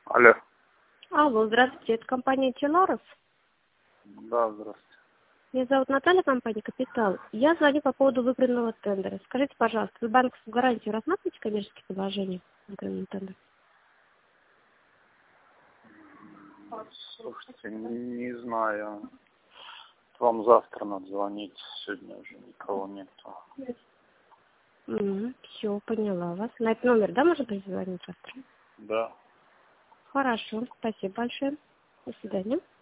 Алло. Алло, здравствуйте, это компания Теларус. Да, здравствуйте. Меня зовут Наталья, компания «Капитал». Я звоню по поводу выигранного тендера. Скажите, пожалуйста, вы банковскую гарантию рассматриваете коммерческие предложения в выигранном тендере? Слушайте, не знаю. Вам завтра надо звонить, сегодня уже никого нету. Все, поняла вас. На этот номер, да, можно перезвонить завтра? Да. Хорошо, спасибо большое. До свидания.